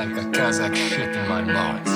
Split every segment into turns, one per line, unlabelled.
like a Kazakh shit in my mouth.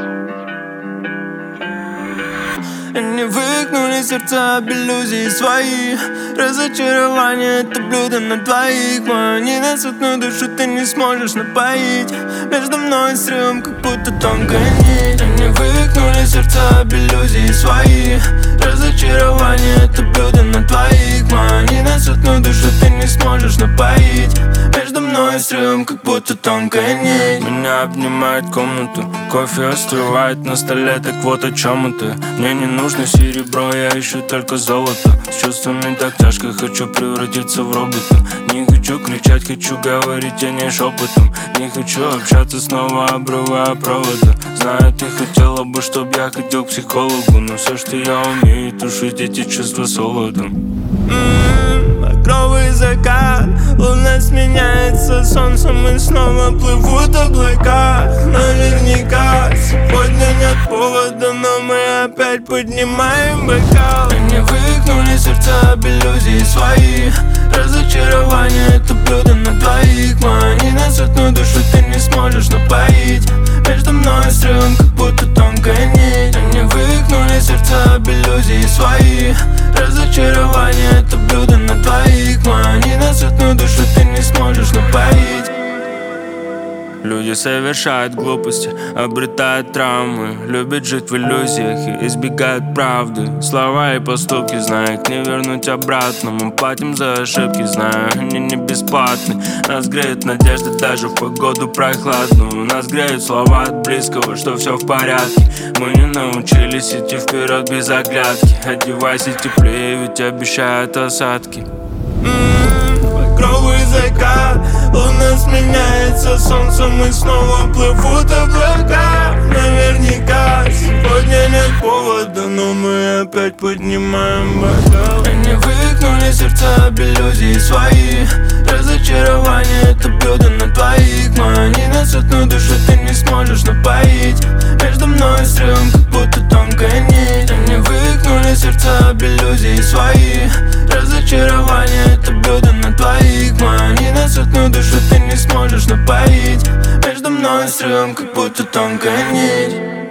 Они выкнули сердца иллюзий свои. Разочарование — это блюдо на двоих. Мою ненасытную душу ты не сможешь напоить. Между мной и срывом как будто тонкая нить. Они выкнули сердца иллюзий свои. Разочарование — это блюдо на двоих. Мою ненасытную душу ты не сможешь напоить. Между мной и срывом как будто тонкая нить. Меня обнимает комната, кофе остывает на столе. Так вот о чем это. Мне не нужно серебро, я ищу только золото. С чувствами так тяжко, хочу превратиться в робота. Не хочу кричать, хочу говорить, а не шепотом. Не хочу общаться снова, обрывая провода. Знаю, ты хотела бы, чтоб я ходил к психологу. Но все, что я умею, тушить эти чувства солодом. Багровый закат, луна сменяется солнцем, и снова плывут облака. Наверняка сегодня нет повода, но мы опять поднимаем бокал. Они выкнули сердца иллюзий свои. Разочарование — это блюдо на двоих. Мою ненасытную душу ты не сможешь напоить. Между мной и срывом как будто тонкая нить. Они выкнули сердца иллюзий свои. Разочарование — это блюдо на двоих. Мою ненасытную душу ты не сможешь напоить. Люди совершают глупости, обретают травмы, любят жить в иллюзиях и избегают правды. Слова и поступки, зная, их не вернуть обратно. Мы платим за ошибки, зная, они не бесплатны. Нас греет надежда даже в погоду прохладную. Нас греют слова от близкого, что все в порядке. Мы не научились идти вперед без оглядки. Одевайся теплее, ведь обещают осадки. Багровый закат, луна сменяется солнцем, и снова плывут облака. Наверняка сегодня нет повода, но мы опять поднимаем бокал. Они выкнули сердца иллюзий свои. Разочарование — это блюдо на двоих. Мою ненасытную душу ты не сможешь напоить. Между мной и срывом как будто тонкая нить. Они выкнули сердца иллюзий свои. Разочарование — это блюдо на двоих. Мою ненасытную душу ты не сможешь напоить. Между мной и срывом как будто тонкая нить.